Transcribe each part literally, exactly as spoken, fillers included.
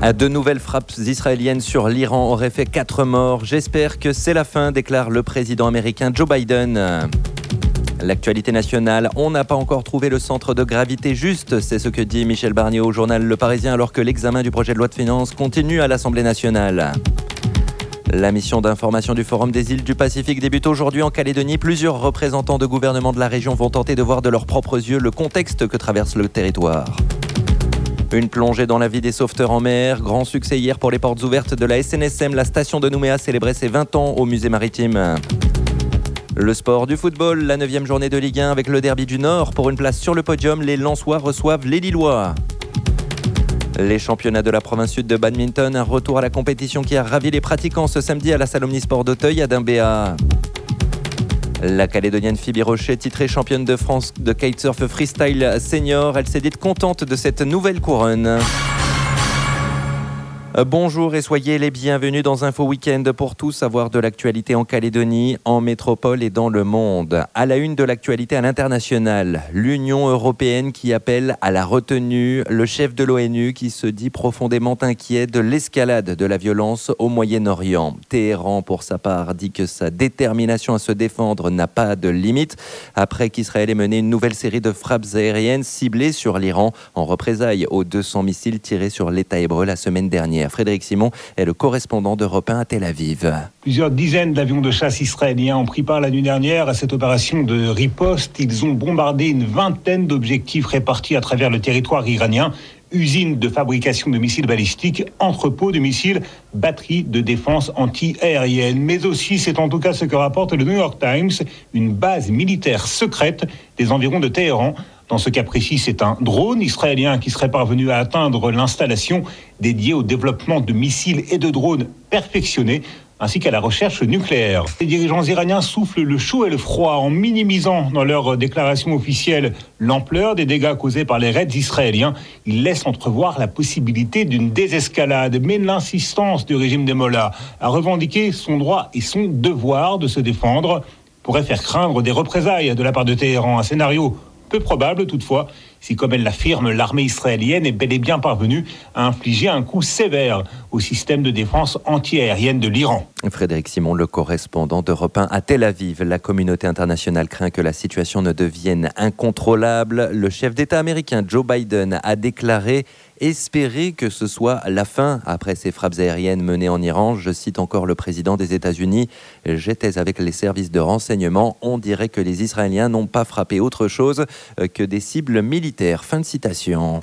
De nouvelles frappes israéliennes sur l'Iran auraient fait quatre morts. J'espère que c'est la fin, déclare le président américain Joe Biden. L'actualité nationale, on n'a pas encore trouvé le centre de gravité juste, c'est ce que dit Michel Barnier au journal Le Parisien alors que l'examen du projet de loi de finances continue à l'Assemblée nationale. La mission d'information du Forum des îles du Pacifique débute aujourd'hui en Calédonie. Plusieurs représentants de gouvernements de la région vont tenter de voir de leurs propres yeux le contexte que traverse le territoire. Une plongée dans la vie des sauveteurs en mer. Grand succès hier pour les portes ouvertes de la S N S M. La station de Nouméa célébrait ses vingt ans au musée maritime. Le sport du football, la neuvième journée de Ligue un avec le derby du Nord. Pour une place sur le podium, les Lensois reçoivent les Lillois. Les championnats de la province sud de badminton, un retour à la compétition qui a ravi les pratiquants ce samedi à la salle Omnisport d'Auteuil à Dimbéa. La Calédonienne Phoebe Rocher, titrée championne de France de kitesurf freestyle senior, elle s'est dite contente de cette nouvelle couronne. Bonjour et soyez les bienvenus dans Info Week-end pour tout savoir de l'actualité en Calédonie, en métropole et dans le monde. À la une de l'actualité à l'international, l'Union européenne qui appelle à la retenue, le chef de l'ONU qui se dit profondément inquiet de l'escalade de la violence au Moyen-Orient. Téhéran, pour sa part, dit que sa détermination à se défendre n'a pas de limite, après qu'Israël ait mené une nouvelle série de frappes aériennes ciblées sur l'Iran en représailles aux deux cents missiles tirés sur l'État hébreu la semaine dernière. Frédéric Simon est le correspondant d'Europe un à Tel Aviv. Plusieurs dizaines d'avions de chasse israéliens ont pris part la nuit dernière à cette opération de riposte. Ils ont bombardé une vingtaine d'objectifs répartis à travers le territoire iranien. Usines de fabrication de missiles balistiques, entrepôts de missiles, batteries de défense anti-aérienne. Mais aussi, c'est en tout cas ce que rapporte le New York Times, une base militaire secrète des environs de Téhéran. Dans ce cas précis, c'est un drone israélien qui serait parvenu à atteindre l'installation dédiée au développement de missiles et de drones perfectionnés, ainsi qu'à la recherche nucléaire. Les dirigeants iraniens soufflent le chaud et le froid en minimisant dans leur déclaration officielle l'ampleur des dégâts causés par les raids israéliens. Ils laissent entrevoir la possibilité d'une désescalade, mais l'insistance du régime des Mollahs à revendiquer son droit et son devoir de se défendre pourrait faire craindre des représailles de la part de Téhéran. Un scénario peu probable toutefois, si comme elle l'affirme, l'armée israélienne est bel et bien parvenue à infliger un coup sévère au système de défense anti-aérienne de l'Iran. Frédéric Simon, le correspondant d'Europe un à Tel Aviv. La communauté internationale craint que la situation ne devienne incontrôlable. Le chef d'État américain Joe Biden a déclaré espérer que ce soit la fin après ces frappes aériennes menées en Iran. Je cite encore le président des États-Unis. J'étais avec les services de renseignement. On dirait que les Israéliens n'ont pas frappé autre chose que des cibles militaires. Fin de citation.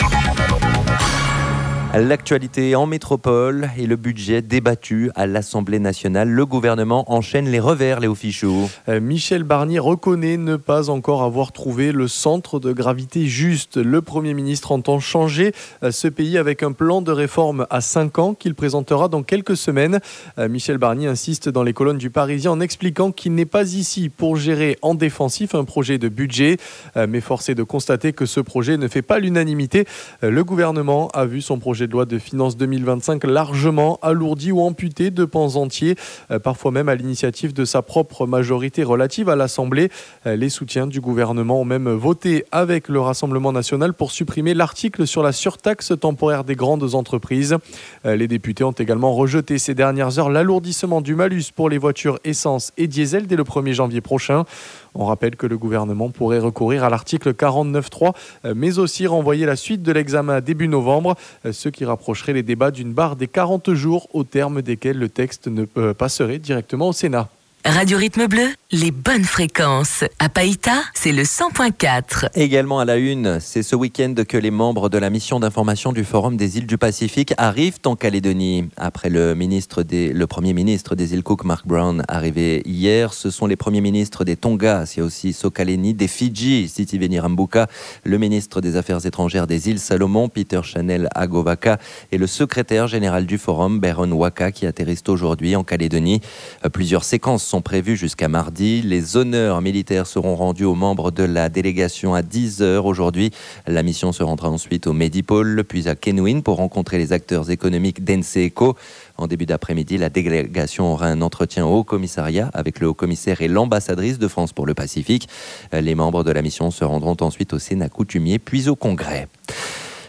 L'actualité en métropole et le budget débattu à l'Assemblée nationale. Le gouvernement enchaîne les revers, Léo Fichou. Euh, Michel Barnier reconnaît ne pas encore avoir trouvé le centre de gravité juste. Le Premier ministre entend changer euh, ce pays avec un plan de réforme à cinq ans qu'il présentera dans quelques semaines. Euh, Michel Barnier insiste dans les colonnes du Parisien en expliquant qu'il n'est pas ici pour gérer en défensif un projet de budget. Euh, mais force est de constater que ce projet ne fait pas l'unanimité. Euh, le gouvernement a vu son projet de loi de finances deux mille vingt-cinq largement alourdi ou amputé de pans entiers, euh, parfois même à l'initiative de sa propre majorité relative à l'Assemblée. Euh, les soutiens du gouvernement ont même voté avec le Rassemblement national pour supprimer l'article sur la surtaxe temporaire des grandes entreprises. Euh, les députés ont également rejeté ces dernières heures l'alourdissement du malus pour les voitures essence et diesel dès le premier janvier prochain. On rappelle que le gouvernement pourrait recourir à l'article quarante-neuf trois, mais aussi renvoyer la suite de l'examen à début novembre, ce qui rapprocherait les débats d'une barre des quarante jours au terme desquels le texte ne passerait directement au Sénat. Radio Rythme Bleu, les bonnes fréquences. À Païta, c'est le cent point quatre. Également à la une, c'est ce week-end que les membres de la mission d'information du Forum des îles du Pacifique arrivent en Calédonie. Après le, ministre des, le Premier ministre des îles Cook, Mark Brown, arrivé hier, ce sont les premiers ministres des Tonga, c'est aussi Sokaleni, des Fidji, Sitiveni Rabuka, le ministre des Affaires étrangères des îles Salomon, Peter Chanel Agovaka, et le secrétaire général du Forum, Baron Waka, qui atterrissent aujourd'hui en Calédonie. Plusieurs séquences sont prévues jusqu'à mardi. Les honneurs militaires seront rendus aux membres de la délégation à dix heures aujourd'hui. La mission se rendra ensuite au Medipole, puis à Kenouin pour rencontrer les acteurs économiques d'Enseco. En début d'après-midi, la délégation aura un entretien au Haut-Commissariat avec le Haut-Commissaire et l'ambassadrice de France pour le Pacifique. Les membres de la mission se rendront ensuite au Sénat coutumier, puis au Congrès.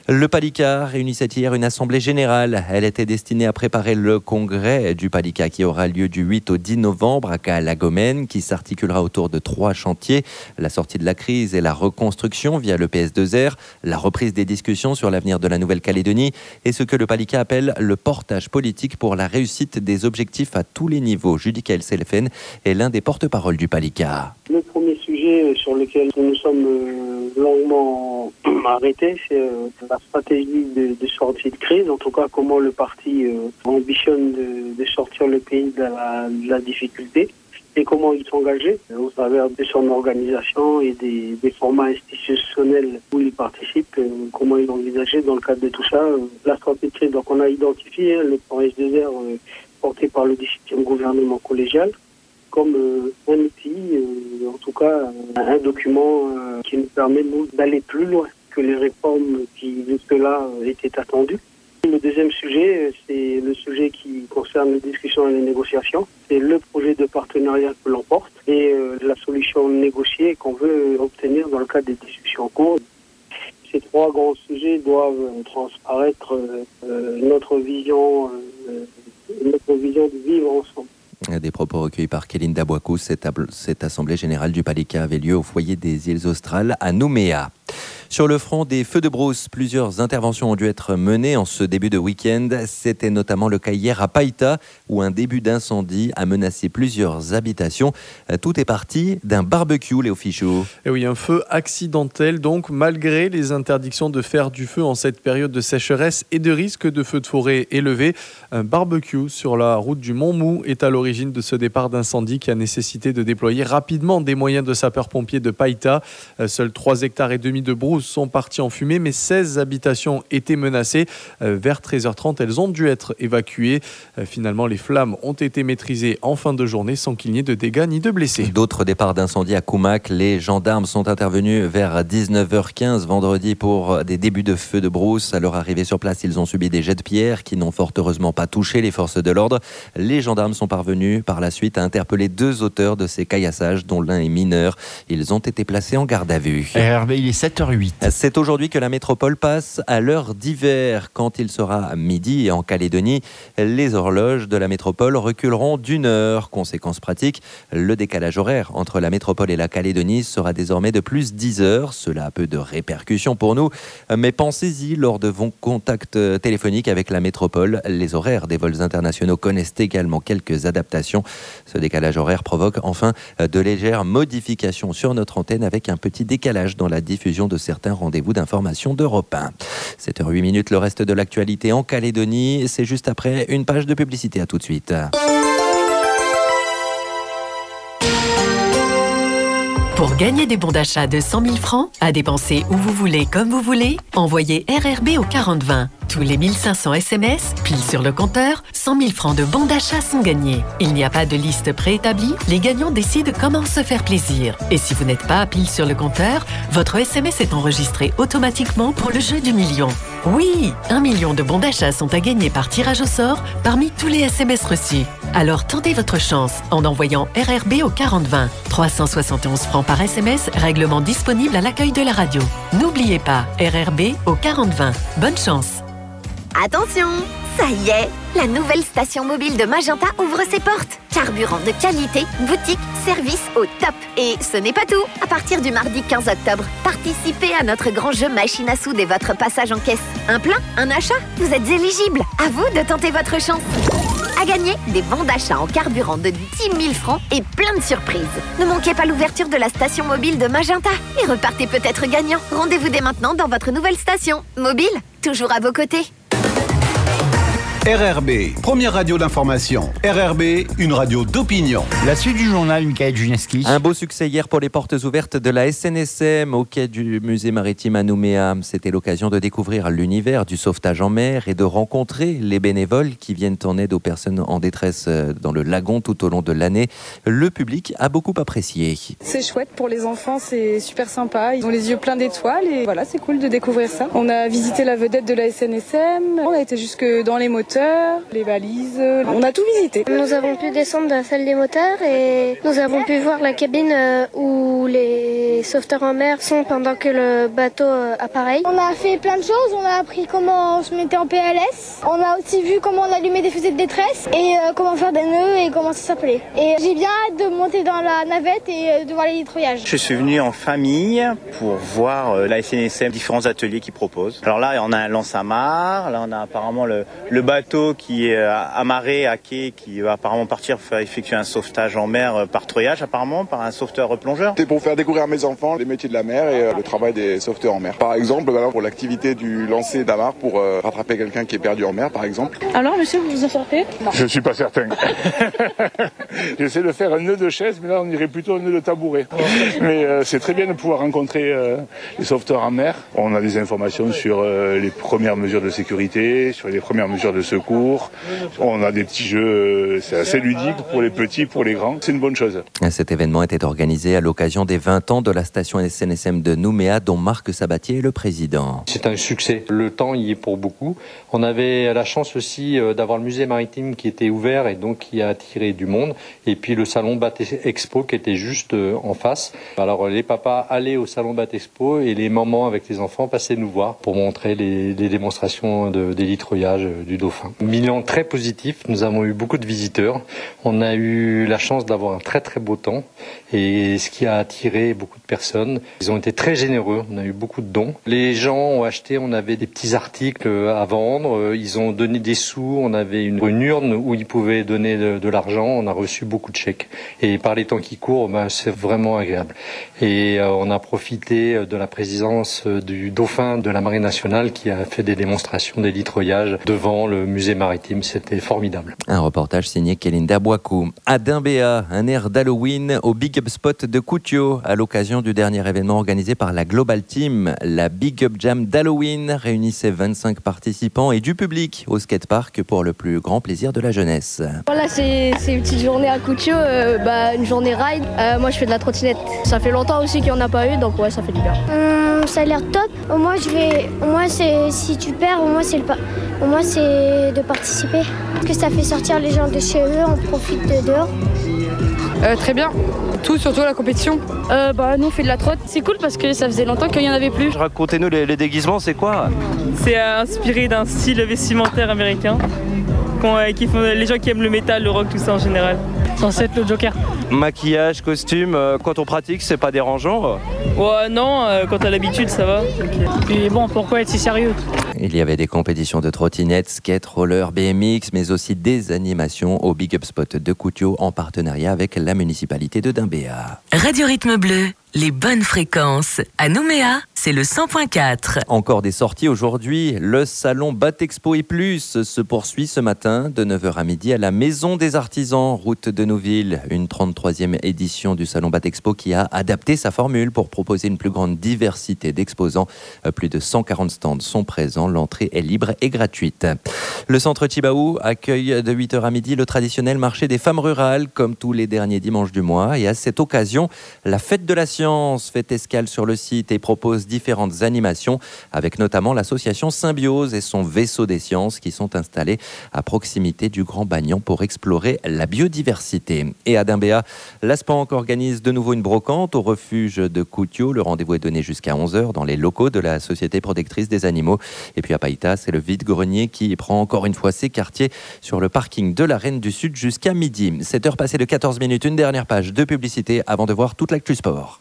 Le Palika réunissait hier une assemblée générale. Elle était destinée à préparer le congrès du Palika qui aura lieu du huit au dix novembre à Ca-la-Gomène, qui s'articulera autour de trois chantiers. La sortie de la crise et la reconstruction via le P S deux R, la reprise des discussions sur l'avenir de la Nouvelle-Calédonie et ce que le Palika appelle le portage politique pour la réussite des objectifs à tous les niveaux. Judicaël Selefen est l'un des porte-parole du Palika. Le premier sujet sur lequel nous nous sommes longuement arrêtés, c'est la stratégie de, de sortie de crise. En tout cas, comment le parti ambitionne de, de sortir le pays de la, de la difficulté et comment il s'engageait au travers de son organisation et des, des formats institutionnels où il participe, comment il envisageait dans le cadre de tout ça la stratégie de crise. Donc on a identifié le P S deux R porté par le dix-septième gouvernement collégial comme euh, un outil, euh, en tout cas un document euh, qui nous permet nous, d'aller plus loin que les réformes qui jusque-là euh, étaient attendues. Le deuxième sujet, c'est le sujet qui concerne les discussions et les négociations. C'est le projet de partenariat que l'on porte et euh, la solution négociée qu'on veut obtenir dans le cadre des discussions en cours. Ces trois grands sujets doivent transparaître euh, notre vision, euh, notre vision de vivre ensemble. Des propos recueillis par Kéline Dabouakou. Cette, cette assemblée générale du Palika avait lieu au foyer des îles Australes à Nouméa. Sur le front des feux de brousse, plusieurs interventions ont dû être menées en ce début de week-end. C'était notamment le cas hier à Païta, où un début d'incendie a menacé plusieurs habitations. Tout est parti d'un barbecue, Léo Fichot. Et oui, un feu accidentel, donc, malgré les interdictions de faire du feu en cette période de sécheresse et de risque de feux de forêt élevé. Un barbecue sur la route du Montmou est à l'origine de ce départ d'incendie qui a nécessité de déployer rapidement des moyens de sapeurs-pompiers de Païta. Seuls trois hectares et demi de brousse sont partis en fumée, mais seize habitations étaient menacées. Euh, vers treize heures trente, elles ont dû être évacuées. Euh, finalement, les flammes ont été maîtrisées en fin de journée sans qu'il n'y ait de dégâts ni de blessés. D'autres départs d'incendie à Koumak. Les gendarmes sont intervenus vers dix-neuf heures quinze vendredi pour des débuts de feu de brousse. À leur arrivée sur place, ils ont subi des jets de pierre qui n'ont fort heureusement pas touché les forces de l'ordre. Les gendarmes sont parvenus par la suite à interpeller deux auteurs de ces caillassages, dont l'un est mineur. Ils ont été placés en garde à vue. R R B, il est sept heures huit. C'est aujourd'hui que la métropole passe à l'heure d'hiver. Quand il sera midi en Calédonie, les horloges de la métropole reculeront d'une heure. Conséquence pratique, le décalage horaire entre la métropole et la Calédonie sera désormais de plus dix heures. Cela a peu de répercussions pour nous, mais pensez-y lors de vos contacts téléphoniques avec la métropole. Les horaires des vols internationaux connaissent également quelques adaptations. Ce décalage horaire provoque enfin de légères modifications sur notre antenne avec un petit décalage dans la diffusion de certains rendez-vous d'information d'Europe un. sept heures huit minutes, le reste de l'actualité en Calédonie, c'est juste après une page de publicité. À tout de suite. Pour gagner des bons d'achat de cent mille francs, à dépenser où vous voulez, comme vous voulez, envoyez R R B au quarante vingt. Tous les mille cinq cents S M S, pile sur le compteur, cent mille francs de bons d'achat sont gagnés. Il n'y a pas de liste préétablie, les gagnants décident comment se faire plaisir. Et si vous n'êtes pas pile sur le compteur, votre S M S est enregistré automatiquement pour le jeu du million. Oui, un million de bons d'achat sont à gagner par tirage au sort parmi tous les S M S reçus. Alors tentez votre chance en envoyant R R B au quarante vingt. trois cent soixante et onze francs par S M S, règlement disponible à l'accueil de la radio. N'oubliez pas, R R B au quarante vingt. Bonne chance. Attention, ça y est, la nouvelle station mobile de Magenta ouvre ses portes. Carburant de qualité, boutique, service au top. Et ce n'est pas tout. À partir du mardi quinze octobre, participez à notre grand jeu machine à sous dès votre passage en caisse. Un plein, un achat, vous êtes éligible. À vous de tenter votre chance. À gagner, des bons d'achat en carburant de dix mille francs et plein de surprises. Ne manquez pas l'ouverture de la station mobile de Magenta et repartez peut-être gagnant. Rendez-vous dès maintenant dans votre nouvelle station. Mobile, toujours à vos côtés. R R B, première radio d'information. R R B, une radio d'opinion. La suite du journal, Michael Juneski. Un beau succès hier pour les portes ouvertes de la S N S M au quai du musée maritime à Nouméa. C'était l'occasion de découvrir l'univers du sauvetage en mer et de rencontrer les bénévoles qui viennent en aide aux personnes en détresse dans le lagon tout au long de l'année. Le public a beaucoup apprécié. C'est chouette pour les enfants, c'est super sympa. Ils ont les yeux pleins d'étoiles et voilà, c'est cool de découvrir ça. On a visité la vedette de la S N S M, on a été jusque dans les moteurs. moteurs, les balises, on a tout visité. Nous avons pu descendre dans la salle des moteurs et nous avons pu voir la cabine où les sauveteurs en mer sont pendant que le bateau apparaît. On a fait plein de choses, on a appris comment on se mettait en P L S, on a aussi vu comment on allumait des fusées de détresse et euh, comment faire des nœuds et comment ça s'appelait. Et j'ai bien hâte de monter dans la navette et de voir les nettoyages. Je suis venu en famille pour voir la S N S M, différents ateliers qu'ils proposent. Alors là, on a un lance-amarre, là on a apparemment le, le bateau qui est amarré à quai, qui va apparemment partir faire effectuer un sauvetage en mer par treuillage apparemment, par un sauveteur plongeur. C'est pour faire découvrir à mes enfants les métiers de la mer et euh, le travail des sauveteurs en mer. Par exemple, alors, pour l'activité du lancer d'amarre pour euh, rattraper quelqu'un qui est perdu en mer, par exemple. Alors monsieur, vous vous en sortez ? Je ne suis pas certain. J'essaie de faire un nœud de chaise, mais là on irait plutôt un nœud de tabouret. Mais euh, c'est très bien de pouvoir rencontrer euh, les sauveteurs en mer. On a des informations sur euh, les premières mesures de sécurité, sur les premières mesures de secours. On a des petits jeux, euh, c'est assez ludique pour les petits, pour les grands. C'est une bonne chose. Cet événement était organisé à l'occasion des vingt ans de la station S N S M de Nouméa, dont Marc Sabatier est le président. C'est un succès. Le temps y est pour beaucoup. On avait la chance aussi d'avoir le musée maritime qui était ouvert et donc qui a attiré du monde. Et puis le salon Bat Expo qui était juste en face. Alors les papas allaient au salon Bat Expo et les mamans avec les enfants passaient nous voir pour montrer les, les démonstrations de, des litreuillages du dauphin. Bilan très positif. Nous avons eu beaucoup de visiteurs. On a eu la chance d'avoir un très très beau temps et ce qui a attiré beaucoup de personnes. Ils ont été très généreux. On a eu beaucoup de dons. Les gens ont acheté, on avait des petits articles à vendre. Ils ont donné des sous. On avait une, une urne où ils pouvaient donner de, de l'argent. On a reçu beaucoup de chèques. Et par les temps qui courent, ben, c'est vraiment agréable. Et euh, on a profité de la présidence du dauphin de la Marine nationale qui a fait des démonstrations des litreuillages devant le musée maritime. C'était formidable. Un reportage signé Kélinda Boakou. À Dimbéa, un air d'Halloween au Big Up Spot de Koutio à l'occasion du dernier événement organisé par la Global Team. La Big Up Jam d'Halloween réunissait vingt-cinq participants et du public au skatepark pour le plus grand plaisir de la jeunesse. Voilà, c'est, c'est une petite journée à Koutio, euh, bah, une journée ride. Euh, moi, je fais de la trottinette. Ça fait longtemps aussi qu'il n'y en a pas eu, donc ouais, ça fait du bien. Hum, ça a l'air top. Au moins, je vais. Au moins, c'est si tu perds, au moins, c'est le pa... au moins, c'est de participer. Parce que ça fait sortir les gens de chez eux, on profite de dehors. Euh, très bien. Tout, surtout la compétition. Euh, bah, nous, on fait de la trotte. C'est cool parce que ça faisait longtemps qu'il n'y en avait plus. Racontez-nous les, les déguisements, c'est quoi ? C'est euh, inspiré d'un style vestimentaire américain. Euh, qui font, les gens qui aiment le métal, le rock, tout ça en général. Censé être le Joker. Maquillage, costume, euh, quand on pratique, c'est pas dérangeant ? Ouais, non, euh, quand t'as l'habitude, ça va. Et bon, pourquoi être si sérieux ? Il y avait des compétitions de trottinettes, skate, roller, B M X, mais aussi des animations au Big Up Spot de Koutio en partenariat avec la municipalité de Dimbéa. Radio Rythme Bleu, les bonnes fréquences. À Nouméa, c'est le cent point quatre. Encore des sorties aujourd'hui. Le salon Bat Expo et Plus se poursuit ce matin de neuf heures à midi à la Maison des Artisans, route de Nouville. Une trente-troisième édition du salon Bat Expo qui a adapté sa formule pour proposer une plus grande diversité d'exposants. Plus de cent quarante stands sont présents. L'entrée est libre et gratuite. Le centre Chibaou accueille de huit heures à midi le traditionnel marché des femmes rurales, comme tous les derniers dimanches du mois. Et à cette occasion, la fête de la science fait escale sur le site et propose différentes animations, avec notamment l'association Symbiose et son vaisseau des sciences qui sont installés à proximité du Grand Bagnan pour explorer la biodiversité. Et à Dimbéa, l'Aspanc organise de nouveau une brocante au refuge de Koutio. Le rendez-vous est donné jusqu'à onze heures dans les locaux de la Société protectrice des animaux. Et puis à Païta, c'est le vide-grenier qui prend encore une fois ses quartiers sur le parking de la Reine du Sud jusqu'à midi. sept heures passées de quatorze minutes, une dernière page de publicité avant de voir toute l'actu sport.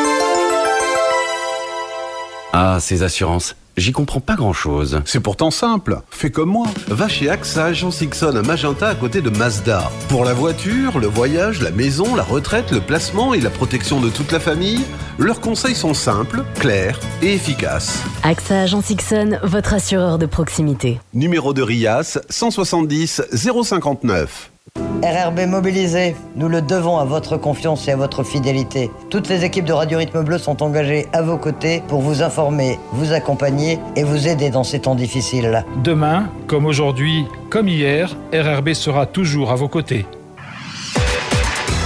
Ah, ces assurances, j'y comprends pas grand-chose. C'est pourtant simple, fais comme moi. Va chez AXA Agence Ixon à Magenta à côté de Mazda. Pour la voiture, le voyage, la maison, la retraite, le placement et la protection de toute la famille, leurs conseils sont simples, clairs et efficaces. AXA Agence Ixon, votre assureur de proximité. Numéro de RIAS cent soixante-dix zéro cinquante-neuf. R R B mobilisé, nous le devons à votre confiance et à votre fidélité. Toutes les équipes de Radio Rythme Bleu sont engagées à vos côtés pour vous informer, vous accompagner et vous aider dans ces temps difficiles. Demain, comme aujourd'hui, comme hier, R R B sera toujours à vos côtés.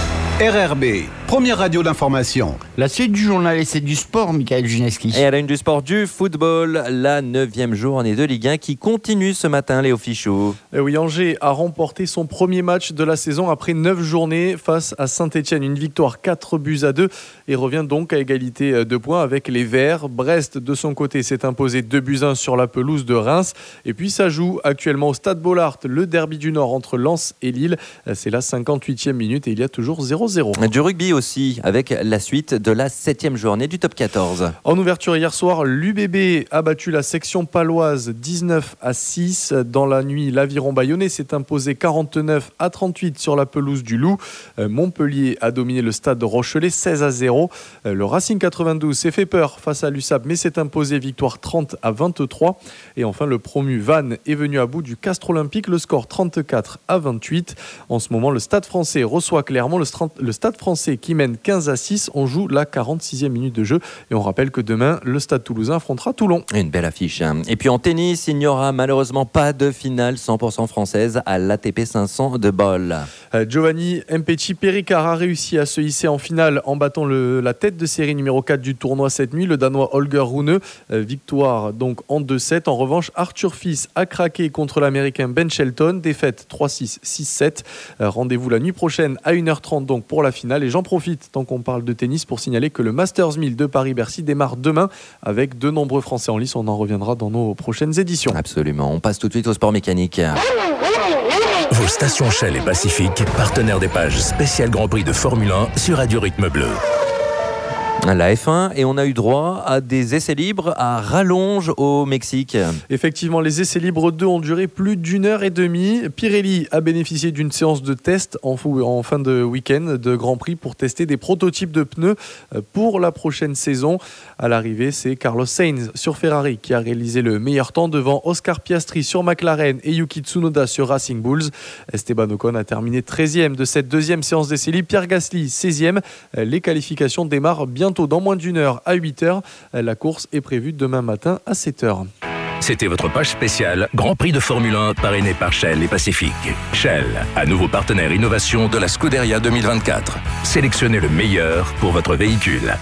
R R B, première radio d'information. La suite du journal et c'est du sport, Michael Juneski. Et à la une du sport, du football, la neuvième journée de Ligue un qui continue ce matin, Léo Fichot. Et oui, Angers a remporté son premier match de la saison après neuf journées face à Saint-Etienne. Une victoire quatre buts à deux et revient donc à égalité de points avec les Verts. Brest, de son côté, s'est imposé deux buts à un sur la pelouse de Reims. Et puis ça joue actuellement au Stade Bollaert, le derby du Nord entre Lens et Lille. C'est la cinquante-huitième minute et il y a toujours zéro zéro. Du rugby aussi, avec la suite de la septième journée du top quatorze. En ouverture hier soir, l'U B B a battu la section paloise dix-neuf à six. Dans la nuit, l'Aviron Bayonnais s'est imposé quarante-neuf à trente-huit sur la pelouse du Loup. Montpellier a dominé le stade Rochelet seize à zéro. Le Racing quatre-vingt-douze s'est fait peur face à l'U S A P mais s'est imposé victoire trente à vingt-trois. Et enfin, le promu Vannes est venu à bout du Castres Olympique, le score trente-quatre à vingt-huit. En ce moment, le Stade Français reçoit Clermont. Le Stade Français qui mène quinze à six. On joue la quarante-sixième minute de jeu. Et on rappelle que demain, le Stade Toulousain affrontera Toulon. Une belle affiche. Et puis en tennis, il n'y aura malheureusement pas de finale cent pour cent française à l'A T P cinq cents de Bâle. Euh, Giovanni Mpetshi Perricard a réussi à se hisser en finale en battant le, la tête de série numéro quatre du tournoi cette nuit, le Danois Holger Rune. Euh, victoire donc en deux sept. En revanche, Arthur Fils a craqué contre l'Américain Ben Shelton. Défaite trois six, six sept. Euh, rendez-vous la nuit prochaine à une heure trente donc pour la finale. Et j'en profite, tant qu'on parle de tennis, pour signaler que le Masters mille de Paris-Bercy démarre demain avec de nombreux Français en lice. On en reviendra dans nos prochaines éditions. Absolument. On passe tout de suite au sport mécanique. Vos stations Shell et Pacifique, partenaires des pages spéciales Grand Prix de Formule un sur Radio Rythme Bleu. La F un, et on a eu droit à des essais libres à rallonge au Mexique. Effectivement, les essais libres deux ont duré plus d'une heure et demie. Pirelli a bénéficié d'une séance de test en fin de week-end de Grand Prix pour tester des prototypes de pneus pour la prochaine saison. À l'arrivée, c'est Carlos Sainz sur Ferrari qui a réalisé le meilleur temps devant Oscar Piastri sur McLaren et Yuki Tsunoda sur Racing Bulls. Esteban Ocon a terminé treizième de cette deuxième séance d'essais libres. Pierre Gasly, seizième. Les qualifications démarrent bientôt dans moins d'une heure à huit heures. La course est prévue demain matin à sept heures. C'était votre page spéciale Grand Prix de Formule un parrainé par Shell et Pacifique. Shell, à nouveau partenaire innovation de la Scuderia deux mille vingt-quatre. Sélectionnez le meilleur pour votre véhicule.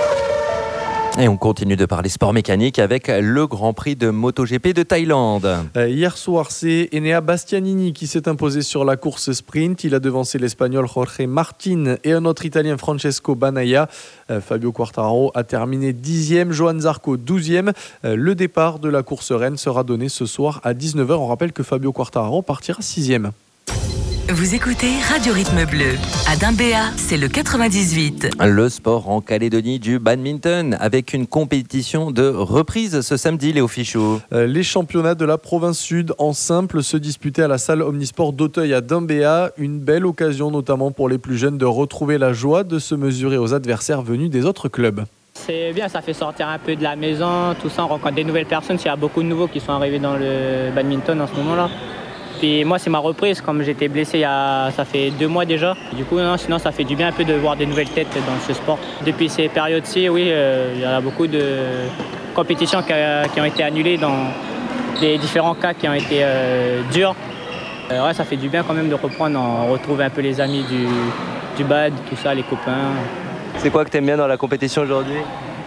Et on continue de parler sport mécanique avec le Grand Prix de MotoGP de Thaïlande. Euh, hier soir, c'est Enea Bastianini qui s'est imposé sur la course sprint. Il a devancé l'Espagnol Jorge Martin et un autre Italien, Francesco Banaya. Euh, Fabio Quartararo a terminé dixième, Johan Zarco douzième. Euh, le départ de la course reine sera donné ce soir à dix-neuf heures. On rappelle que Fabio Quartararo partira sixième. Vous écoutez Radio Rythme Bleu. À Dimbéa, c'est le quatre-vingt-dix-huit. Le sport en Calédonie du badminton avec une compétition de reprise ce samedi, Léo Fichot. Euh, les championnats de la province sud en simple se disputaient à la salle Omnisport d'Auteuil à Dimbéa. Une belle occasion notamment pour les plus jeunes de retrouver la joie de se mesurer aux adversaires venus des autres clubs. C'est bien, ça fait sortir un peu de la maison, tout ça, on rencontre des nouvelles personnes. Il y a beaucoup de nouveaux qui sont arrivés dans le badminton en ce moment-là. Puis moi, c'est ma reprise, comme j'étais blessé il y a, ça fait deux mois déjà. Du coup, non, sinon, ça fait du bien un peu de voir des nouvelles têtes dans ce sport. Depuis ces périodes-ci, oui, euh, il y a beaucoup de compétitions qui, a, qui ont été annulées dans des différents cas qui ont été euh, durs. Euh, ouais, ça fait du bien quand même de reprendre, on retrouve un peu les amis du, du bad, tout ça, les copains. C'est quoi que tu aimes bien dans la compétition aujourd'hui ?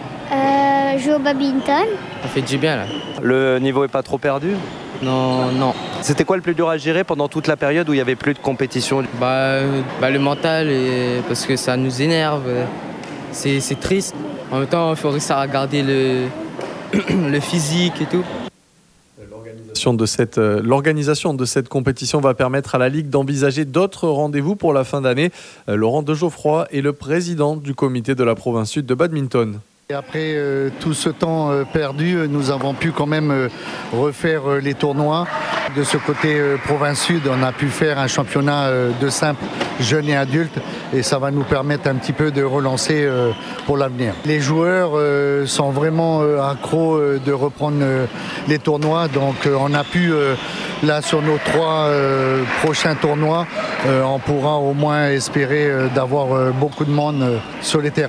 Euh, jouer au badminton. Ça fait du bien là. Le niveau est pas trop perdu ? Non, non. C'était quoi le plus dur à gérer pendant toute la période où il n'y avait plus de compétition ? Bah, bah le mental, et, parce que ça nous énerve. C'est, c'est triste. En même temps, il faut réussir à garder le, le physique et tout. L'organisation de, cette, euh, l'organisation de cette compétition va permettre à la Ligue d'envisager d'autres rendez-vous pour la fin d'année. Euh, Laurent De Geoffroy est le président du comité de la province sud de badminton. Et après euh, tout ce temps euh, perdu, euh, nous avons pu quand même euh, refaire euh, les tournois. De ce côté euh, province sud, on a pu faire un championnat euh, de simple jeunes et adultes et ça va nous permettre un petit peu de relancer euh, pour l'avenir. Les joueurs euh, sont vraiment euh, accros euh, de reprendre euh, les tournois, donc euh, on a pu euh, là sur nos trois euh, prochains tournois, euh, on pourra au moins espérer euh, d'avoir euh, beaucoup de monde euh, sur les terrains.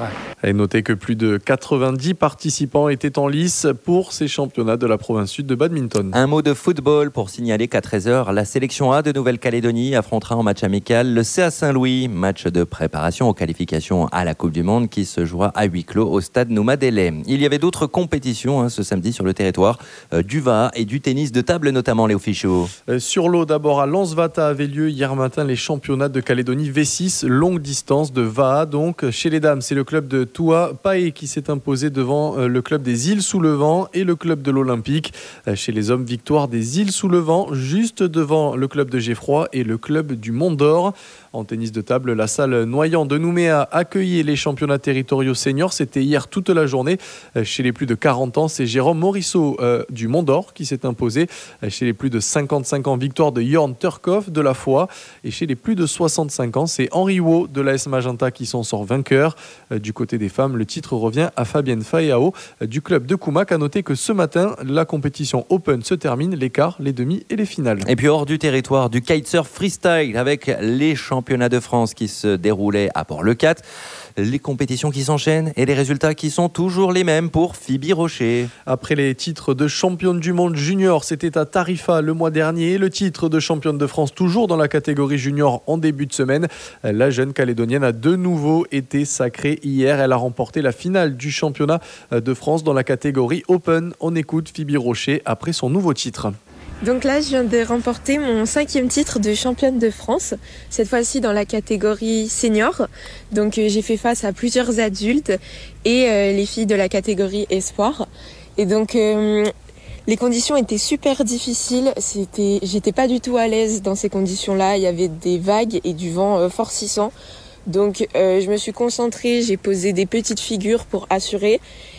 Et notez que plus de quatre-vingt-dix participants étaient en lice pour ces championnats de la province sud de badminton. Un mot de football pour signaler qu'à treize heures, la sélection A de Nouvelle-Calédonie affrontera en match amical le C A Saint-Louis. Match de préparation aux qualifications à la Coupe du Monde qui se jouera à huis clos au stade Nouma-Délai. Il y avait d'autres compétitions hein, ce samedi sur le territoire, euh, du V A A et du tennis de table notamment, Léo Fichot. Euh, sur l'eau d'abord à Lansvata avaient lieu hier matin les championnats de Calédonie V six, longue distance de V A A. Donc chez les dames, c'est le club de Toua Pae qui s'est imposé devant euh, le club des îles sous le vent et le club de l'Olympique. Euh, chez les hommes, victoire des îles sous le vent juste devant le club de Geffroy et le club du Mont d'Or. En tennis de table, la salle Noyant de Nouméa accueillait les championnats territoriaux seniors. C'était hier toute la journée. Chez les plus de quarante ans, c'est Jérôme Morisseau euh, du Mont d'Or qui s'est imposé. Chez les plus de cinquante-cinq ans, victoire de Jorn Turkov de la Foix. Et chez les plus de soixante-cinq ans, c'est Henri Wo de l'A S Magenta qui s'en sort vainqueur. Du côté des femmes, le titre revient à Fabienne Faeao du club de Koumak. À noter que ce matin, la compétition Open se termine, les quarts, les demi et les finales. Et puis hors du territoire, du kitesurf freestyle avec les championnats de France qui se déroulaient à Port-le-Cat. Les compétitions qui s'enchaînent et les résultats qui sont toujours les mêmes pour Phoebe Rocher. Après les titres de championne du monde junior, c'était à Tarifa le mois dernier. Le titre de championne de France toujours dans la catégorie junior en début de semaine. La jeune Calédonienne a de nouveau été sacrée hier. Elle a remporté la finale du championnat de France dans la catégorie Open. On écoute Phoebe Rocher après son nouveau titre. Donc là, je viens de remporter mon cinquième titre de championne de France, cette fois-ci dans la catégorie senior. Donc euh, j'ai fait face à plusieurs adultes et euh, les filles de la catégorie espoir. Et donc euh, les conditions étaient super difficiles. C'était, j'étais pas du tout à l'aise dans ces conditions-là. Il y avait des vagues et du vent euh, forcissant. Donc euh, je me suis concentrée, j'ai posé des petites figures pour assurer.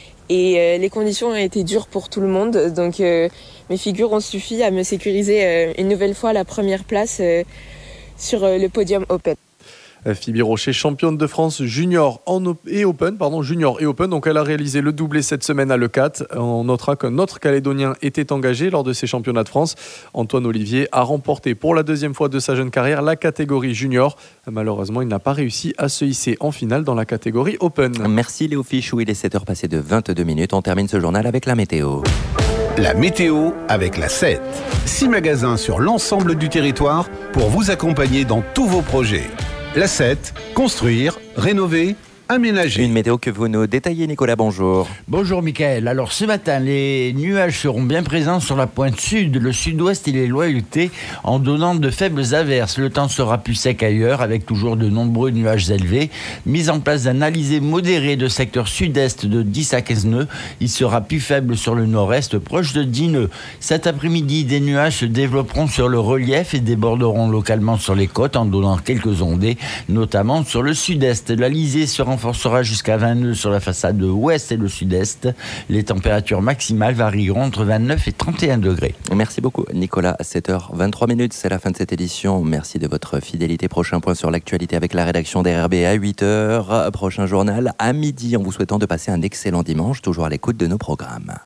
Et euh, les conditions ont été dures pour tout le monde, donc euh, mes figures ont suffi à me sécuriser euh, une nouvelle fois la première place euh, sur euh, le podium Open. Phoebe Rocher, championne de France junior en op- et Open, pardon, junior et Open. Donc elle a réalisé le doublé cette semaine à Leucate. On notera qu'un autre Calédonien était engagé lors de ces championnats de France. Antoine Olivier a remporté pour la deuxième fois de sa jeune carrière la catégorie junior. Malheureusement, il n'a pas réussi à se hisser en finale dans la catégorie Open. Merci Léo Fichou, il est sept heures passées de vingt-deux minutes. On termine ce journal avec la météo. La météo avec la sept. Six magasins sur l'ensemble du territoire pour vous accompagner dans tous vos projets. La sept, construire, rénover, aménager. Une météo que vous nous détaillez, Nicolas, bonjour. Bonjour Mickaël. Alors ce matin, les nuages seront bien présents sur la pointe sud, le sud-ouest et les loyautés en donnant de faibles averses. Le temps sera plus sec ailleurs avec toujours de nombreux nuages élevés. Mise en place d'un alizé modéré de secteur sud-est de dix à quinze nœuds. Il sera plus faible sur le nord-est, proche de dix nœuds. Cet après-midi, des nuages se développeront sur le relief et déborderont localement sur les côtes en donnant quelques ondées, notamment sur le sud-est. L'alizé sera renforcera jusqu'à vingt nœuds sur la façade ouest et le sud-est. Les températures maximales varieront entre vingt-neuf et trente et un degrés. Merci beaucoup Nicolas, à sept heures vingt-trois minutes, c'est la fin de cette édition. Merci de votre fidélité. Prochain point sur l'actualité avec la rédaction d'R R B à huit heures. Prochain journal à midi, en vous souhaitant de passer un excellent dimanche, toujours à l'écoute de nos programmes.